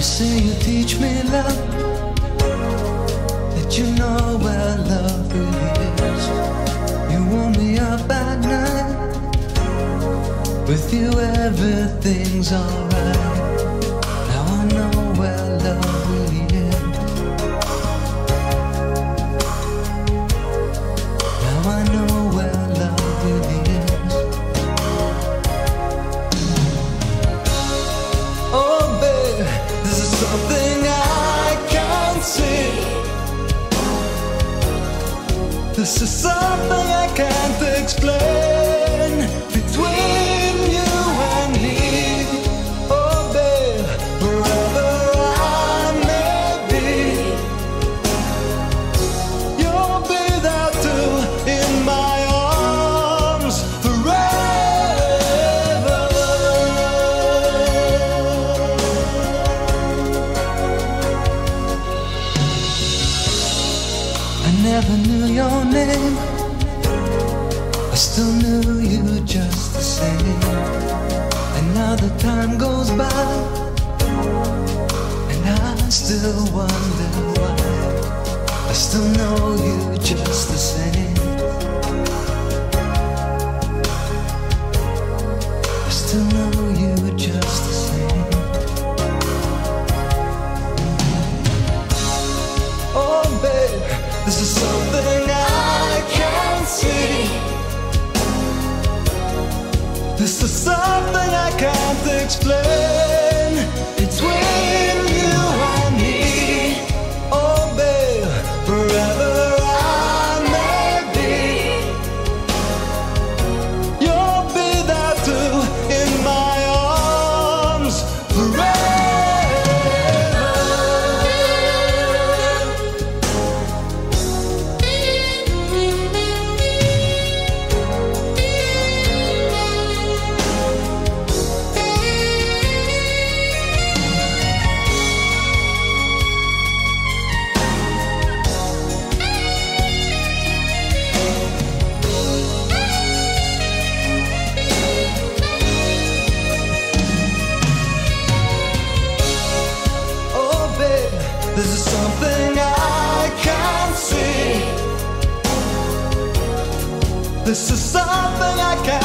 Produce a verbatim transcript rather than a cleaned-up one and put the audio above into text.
say you teach me love, that you know where love really is. You warm me up at night, with you everything's alright. Now I know where love really is. Now I know where love really is. Oh babe, this is something I can't see. This is something I can't explain. Between you and me, oh babe, wherever I may be, you'll be there too, in my arms forever. I never knew your name, I still knew you just the same. And now the time goes by, and I still wonder why. I still know you just the same. I still know you just the same. Oh babe, this is something I can't see. This is something I can't explain. Between you and me, oh babe, wherever I may be, you'll be there too, in my arms This is something I can't see. This is something I can't